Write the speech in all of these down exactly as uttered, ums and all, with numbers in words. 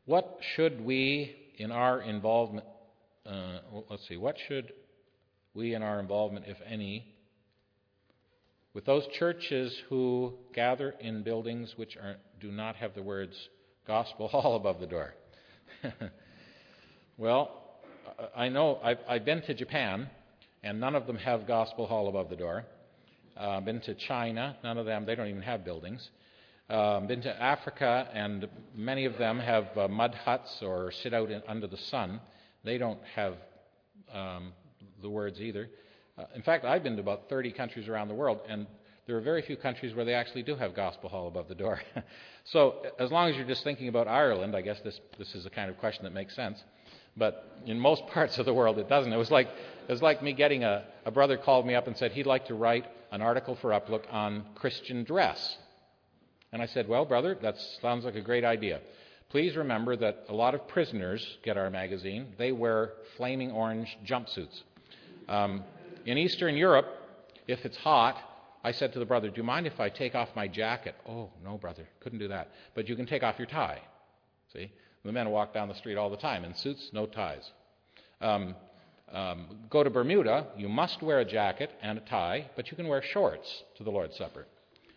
what should we in our involvement, uh, well, let's see, what should we in our involvement, if any, with those churches who gather in buildings which are, do not have the words Gospel Hall above the door? Well, I know I've, I've been to Japan, and none of them have Gospel Hall above the door. I've uh, been to China, none of them, they don't even have buildings. Uh, been to Africa, and many of them have uh, mud huts or sit out in, under the sun. They don't have um, the words either. Uh, in fact, I've been to about thirty countries around the world, and there are very few countries where they actually do have Gospel Hall above the door. So as long as you're just thinking about Ireland, I guess this, this is the kind of question that makes sense. But in most parts of the world, it doesn't. It was like, it was like me getting a, a brother called me up and said he'd like to write an article for Uplook on Christian dress. And I said, well, brother, that sounds like a great idea. Please remember that a lot of prisoners get our magazine. They wear flaming orange jumpsuits. Um, in Eastern Europe, if it's hot, I said to the brother, do you mind if I take off my jacket? Oh, no, brother, couldn't do that. But you can take off your tie. See? The men walk down the street all the time in suits, no ties. Um, um, go to Bermuda, you must wear a jacket and a tie, but you can wear shorts to the Lord's Supper.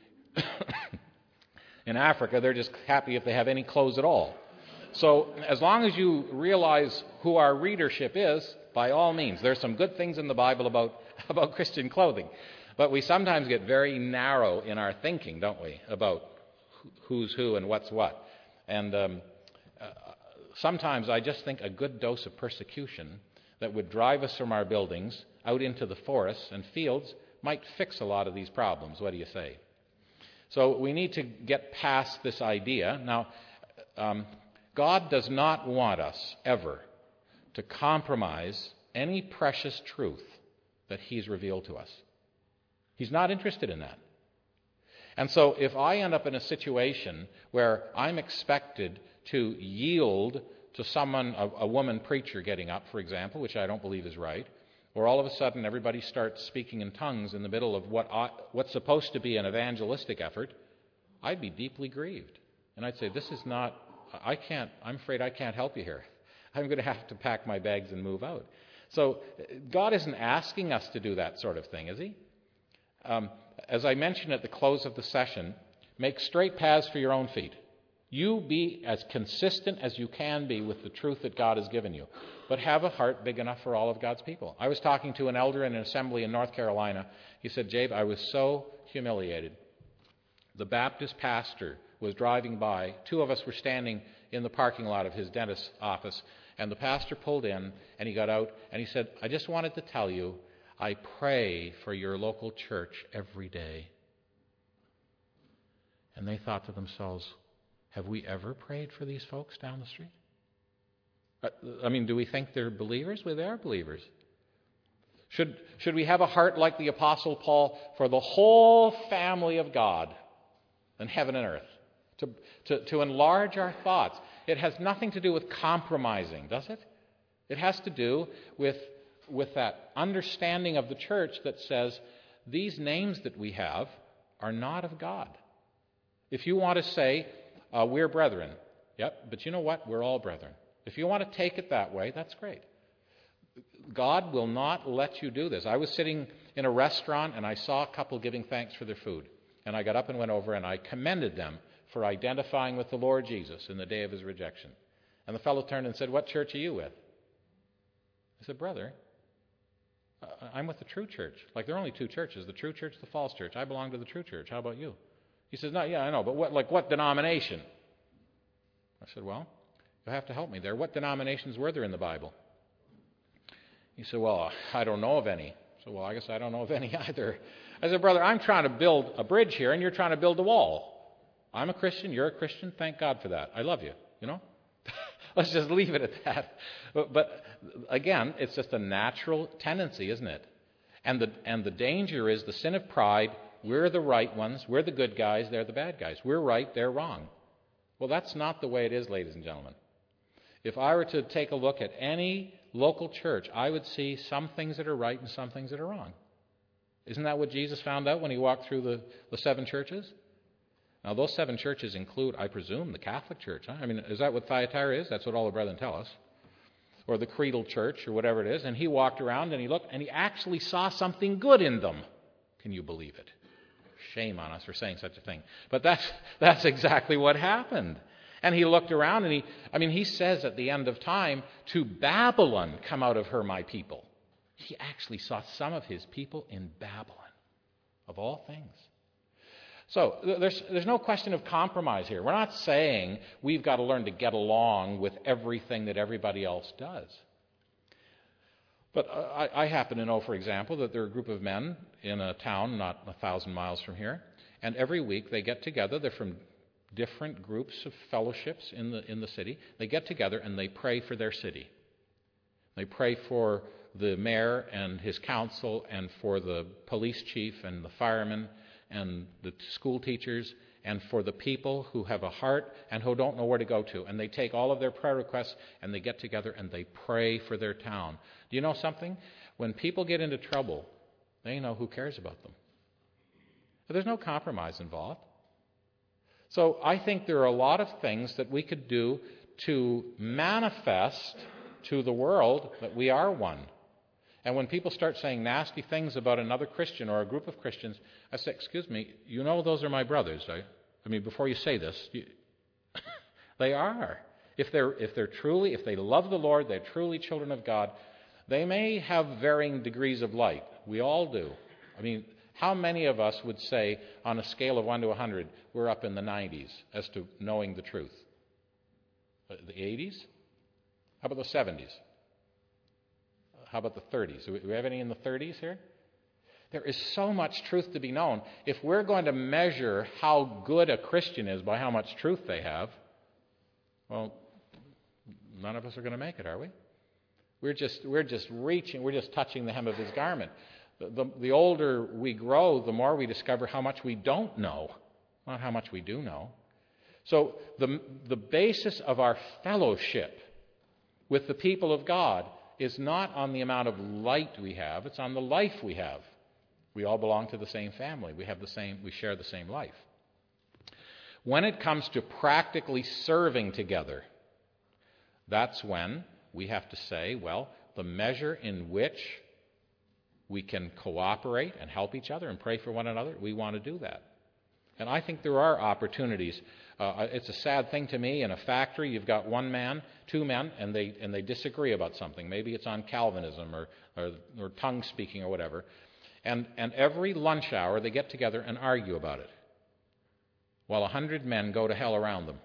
In Africa, they're just happy if they have any clothes at all. So as long as you realize who our readership is, by all means, there's some good things in the Bible about, about Christian clothing. But we sometimes get very narrow in our thinking, don't we, about who's who and what's what. And um, uh, sometimes I just think a good dose of persecution that would drive us from our buildings out into the forests and fields might fix a lot of these problems. What do you say? So we need to get past this idea. Now, um, God does not want us ever to compromise any precious truth that He's revealed to us. He's not interested in that. And so if I end up in a situation where I'm expected to yield to someone, a, a woman preacher getting up, for example, which I don't believe is right, or all of a sudden everybody starts speaking in tongues in the middle of what I, what's supposed to be an evangelistic effort, I'd be deeply grieved. And I'd say, this is not, I can't, I'm afraid I can't help you here. I'm going to have to pack my bags and move out. So God isn't asking us to do that sort of thing, is He? Um, as I mentioned at the close of the session, make straight paths for your own feet. You be as consistent as you can be with the truth that God has given you, but have a heart big enough for all of God's people. I was talking to an elder in an assembly in North Carolina. He said, Jabe, I was so humiliated. The Baptist pastor was driving by. Two of us were standing in the parking lot of his dentist's office, and the pastor pulled in, and he got out, and he said, I just wanted to tell you, I pray for your local church every day. And they thought to themselves, have we ever prayed for these folks down the street? I mean, do we think they're believers? Well, they are believers. Should, should we have a heart like the Apostle Paul for the whole family of God and heaven and earth? To, to, to enlarge our thoughts. It has nothing to do with compromising, does it? It has to do with, with that understanding of the church that says these names that we have are not of God. If you want to say, uh, we're brethren, yep, but you know what? We're all brethren. If you want to take it that way, that's great. God will not let you do this. I was sitting in a restaurant and I saw a couple giving thanks for their food. And I got up and went over and I commended them for identifying with the Lord Jesus in the day of His rejection. And the fellow turned and said, what church are you with? I said, brother, I'm with the true church. Like, there are only two churches, the true church, the false church. I belong to the true church. How about you? He says, no, yeah, I know, but what, like what denomination? I said, well, you'll have to help me there. What denominations were there in the Bible? He said, well, I don't know of any. I said, well, I guess I don't know of any either. I said, brother, I'm trying to build a bridge here, and you're trying to build a wall. I'm a Christian, you're a Christian, thank God for that. I love you, you know? Let's just leave it at that. But, but again, it's just a natural tendency, isn't it? And the, and the danger is the sin of pride. We're the right ones, we're the good guys, they're the bad guys. We're right, they're wrong. Well, that's not the way it is, ladies and gentlemen. If I were to take a look at any local church, I would see some things that are right and some things that are wrong. Isn't that what Jesus found out when He walked through the, the seven churches? Now, those seven churches include, I presume, the Catholic Church. Huh? I mean, is that what Thyatira is? That's what all the brethren tell us. Or the Creedal Church, or whatever it is. And he walked around and he looked, and he actually saw something good in them. Can you believe it? Shame on us for saying such a thing. But that's that's exactly what happened. And he looked around and he, I mean, he says at the end of time, to Babylon come out of her, my people. He actually saw some of his people in Babylon, of all things. So there's there's no question of compromise here. We're not saying we've got to learn to get along with everything that everybody else does. But I, I happen to know, for example, that there are a group of men in a town not a thousand miles from here, and every week they get together. They're from different groups of fellowships in the in the city. They get together and they pray for their city. They pray for the mayor and his council, and for the police chief and the firemen and the school teachers, and for the people who have a heart and who don't know where to go to. And they take all of their prayer requests and they get together and they pray for their town. Do you know something? When people get into trouble, they know who cares about them. But there's no compromise involved. So I think there are a lot of things that we could do to manifest to the world that we are one. And when people start saying nasty things about another Christian or a group of Christians, I say, excuse me, you know those are my brothers. I, I mean, before you say this, you, they are. If they're, if they're truly, if they love the Lord, they're truly children of God, they may have varying degrees of light. We all do. I mean, how many of us would say on a scale of one to one hundred, we're up in the nineties as to knowing the truth? The eighties? How about the seventies? How about the thirties? Do we have any in the thirties here? There is so much truth to be known. If we're going to measure how good a Christian is by how much truth they have, well, none of us are going to make it, are we? We're just we're just reaching, we're just touching the hem of his garment. The, the, the older we grow, the more we discover how much we don't know, not how much we do know. So the the basis of our fellowship with the people of God is not on the amount of light we have, it's on the life we have. We all belong to the same family. We have the same, we share the same life. When it comes to practically serving together, that's when we have to say, well, the measure in which we can cooperate and help each other and pray for one another, we want to do that. And I think there are opportunities. Uh, it's a sad thing to me. In a factory, you've got one man, two men, and they and they disagree about something. Maybe it's on Calvinism or, or, or tongue speaking or whatever. And, and every lunch hour, they get together and argue about it, while a hundred men go to hell around them.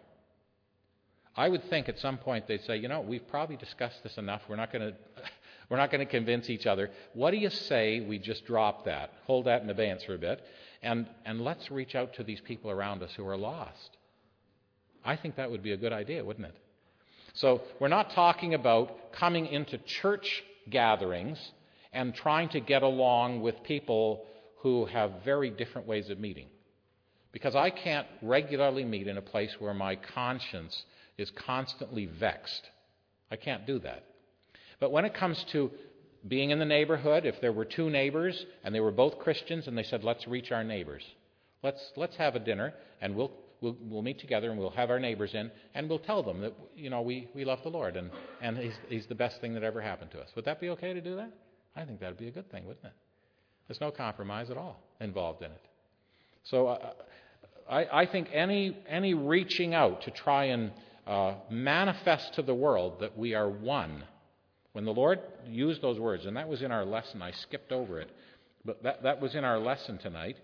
I would think at some point they'd say, you know, we've probably discussed this enough. We're not going to we're not going to convince each other. What do you say we just drop that, hold that in abeyance for a bit, and and let's reach out to these people around us who are lost? I think that would be a good idea, wouldn't it? So we're not talking about coming into church gatherings and trying to get along with people who have very different ways of meeting. Because I can't regularly meet in a place where my conscience is constantly vexed. I can't do that. But when it comes to being in the neighborhood, if there were two neighbors and they were both Christians and they said, let's reach our neighbors. Let's let's have a dinner and we'll We'll, we'll meet together and we'll have our neighbors in and we'll tell them that, you know, we, we love the Lord and, and he's, he's the best thing that ever happened to us. Would that be okay to do that? I think that would be a good thing, wouldn't it? There's no compromise at all involved in it. So uh, I, I think any any reaching out to try and uh, manifest to the world that we are one, when the Lord used those words, and that was in our lesson, I skipped over it, but that, that was in our lesson tonight.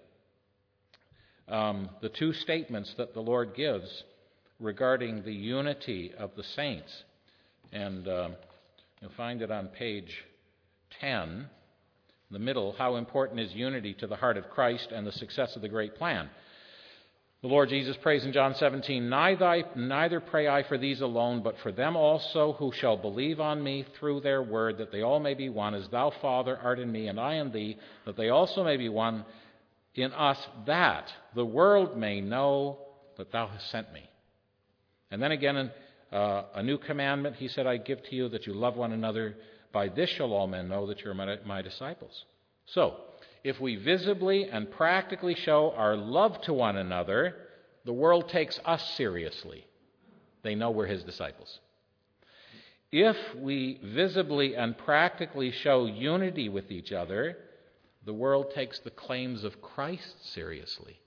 Um, the two statements that the Lord gives regarding the unity of the saints. And um, you'll find it on page ten, in the middle, how important is unity to the heart of Christ and the success of the great plan. The Lord Jesus prays in John seventeen, neither, neither pray I for these alone, but for them also who shall believe on me through their word, that they all may be one, as thou, Father, art in me, and I in thee, that they also may be one in us, that the world may know that thou hast sent me. And then again in uh, a new commandment, he said, I give to you that you love one another. By this shall all men know that you're my, my disciples. So, if we visibly and practically show our love to one another, the world takes us seriously, they know we're his disciples. If we visibly and practically show unity with each other, the world takes the claims of Christ seriously.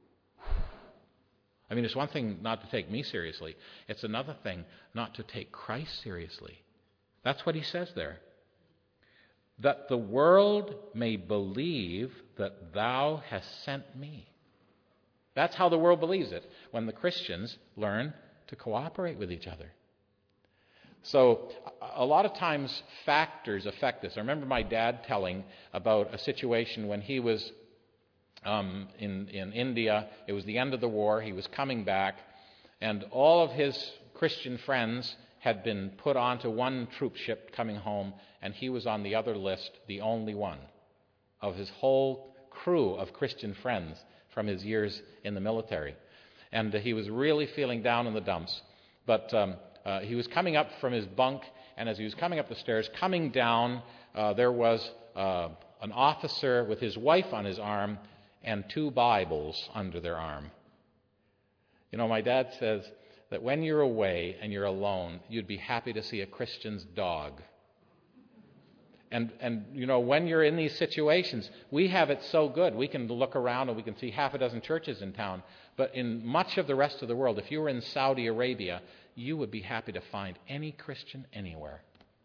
I mean, it's one thing not to take me seriously. It's another thing not to take Christ seriously. That's what he says there. That the world may believe that thou hast sent me. That's how the world believes it, when the Christians learn to cooperate with each other. So a lot of times factors affect this. I remember my dad telling about a situation when he was um, in, in India. It was the end of the war. He was coming back, and all of his Christian friends had been put onto one troop ship coming home, and he was on the other list, the only one of his whole crew of Christian friends from his years in the military. And uh, he was really feeling down in the dumps. But um, uh, he was coming up from his bunk, and as he was coming up the stairs, coming down, uh, there was uh, an officer with his wife on his arm and two Bibles under their arm. You know, my dad says that when you're away and you're alone, you'd be happy to see a Christian's dog. And, and you know, when you're in these situations, we have it so good. We can look around and we can see half a dozen churches in town. But in much of the rest of the world, if you were in Saudi Arabia, you would be happy to find any Christian anywhere.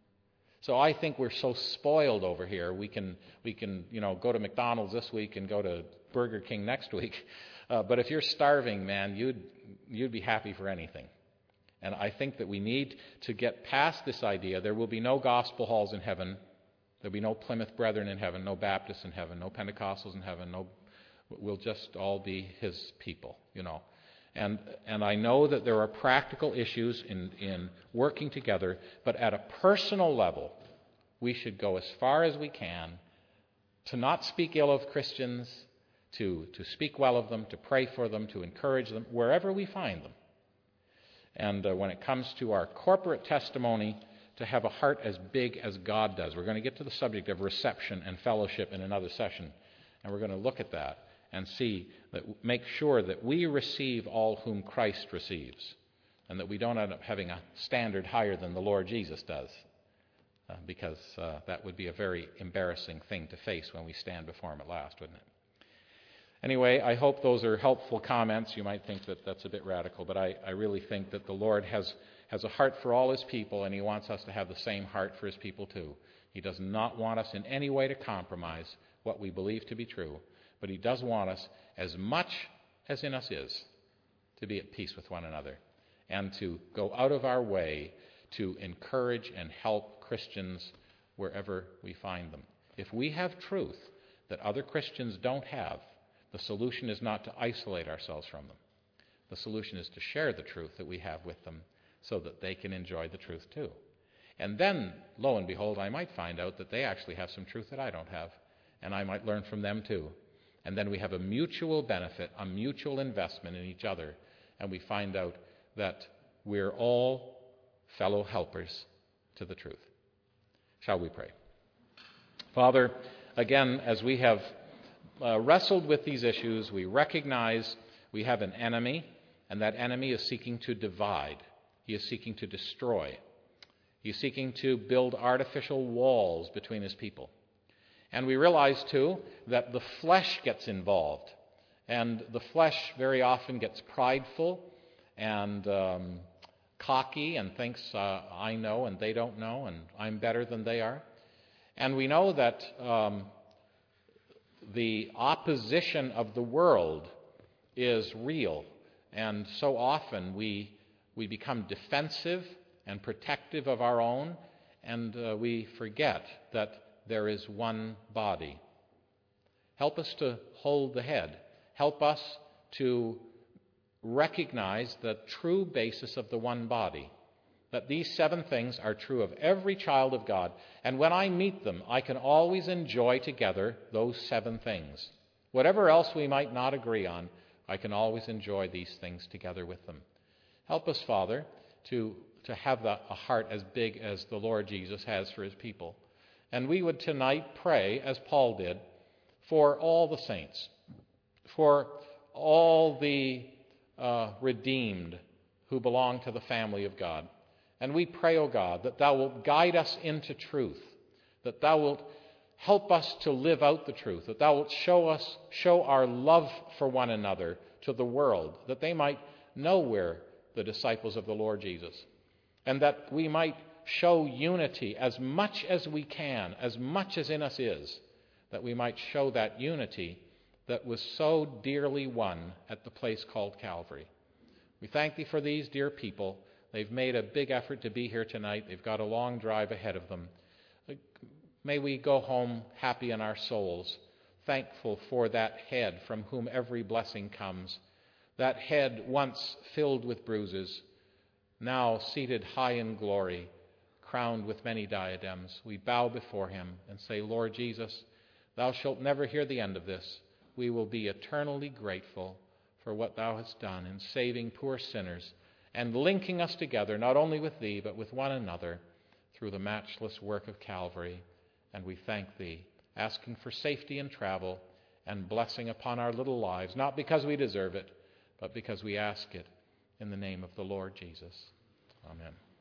So I think we're so spoiled over here. We can, we can, you know, go to McDonald's this week and go to Burger King next week. Uh, but if you're starving, man, you'd you'd be happy for anything. And I think that we need to get past this idea. There will be no gospel halls in heaven. There'll be no Plymouth Brethren in heaven, no Baptists in heaven, no Pentecostals in heaven. No, we'll just all be his people, you know. And and I know that there are practical issues in, in working together, but at a personal level, we should go as far as we can to not speak ill of Christians, to, to speak well of them, to pray for them, to encourage them, wherever we find them. And uh, when it comes to our corporate testimony, to have a heart as big as God does. We're going to get to the subject of reception and fellowship in another session, and we're going to look at that and see that, make sure that we receive all whom Christ receives, and that we don't end up having a standard higher than the Lord Jesus does, uh, because uh, that would be a very embarrassing thing to face when we stand before him at last, wouldn't it? Anyway, I hope those are helpful comments. You might think that that's a bit radical, but I, I really think that the Lord has has a heart for all his people, and he wants us to have the same heart for his people too. He does not want us in any way to compromise what we believe to be true, but he does want us, as much as in us is, to be at peace with one another and to go out of our way to encourage and help Christians wherever we find them. If we have truth that other Christians don't have, the solution is not to isolate ourselves from them. The solution is to share the truth that we have with them, so that they can enjoy the truth too. And then, lo and behold, I might find out that they actually have some truth that I don't have, and I might learn from them too. And then we have a mutual benefit, a mutual investment in each other, and we find out that we're all fellow helpers to the truth. Shall we pray? Father, again, as we have uh, wrestled with these issues, we recognize we have an enemy, and that enemy is seeking to divide. He is seeking to destroy. He is seeking to build artificial walls between his people. And we realize, too, that the flesh gets involved. And the flesh very often gets prideful and um, cocky and thinks, uh, I know and they don't know, and I'm better than they are. And we know that um, the opposition of the world is real. And so often we We become defensive and protective of our own, and uh, we forget that there is one body. Help us to hold the head. Help us to recognize the true basis of the one body, that these seven things are true of every child of God, and when I meet them, I can always enjoy together those seven things. Whatever else we might not agree on, I can always enjoy these things together with them. Help us, Father, to, to have the, a heart as big as the Lord Jesus has for his people. And we would tonight pray, as Paul did, for all the saints, for all the uh, redeemed who belong to the family of God. And we pray, O God, that thou wilt guide us into truth, that thou wilt help us to live out the truth, that thou wilt show us, show our love for one another to the world, that they might know we're the disciples of the Lord Jesus, and that we might show unity as much as we can, as much as in us is, that we might show that unity that was so dearly won at the place called Calvary. We thank thee for these dear people. They've made a big effort to be here tonight. They've got a long drive ahead of them. May we go home happy in our souls, thankful for that head from whom every blessing comes, that head once filled with bruises, now seated high in glory, crowned with many diadems. We bow before him and say, Lord Jesus, thou shalt never hear the end of this. We will be eternally grateful for what thou hast done in saving poor sinners and linking us together, not only with thee, but with one another through the matchless work of Calvary. And we thank thee, asking for safety in travel and blessing upon our little lives, not because we deserve it, but because we ask it in the name of the Lord Jesus. Amen.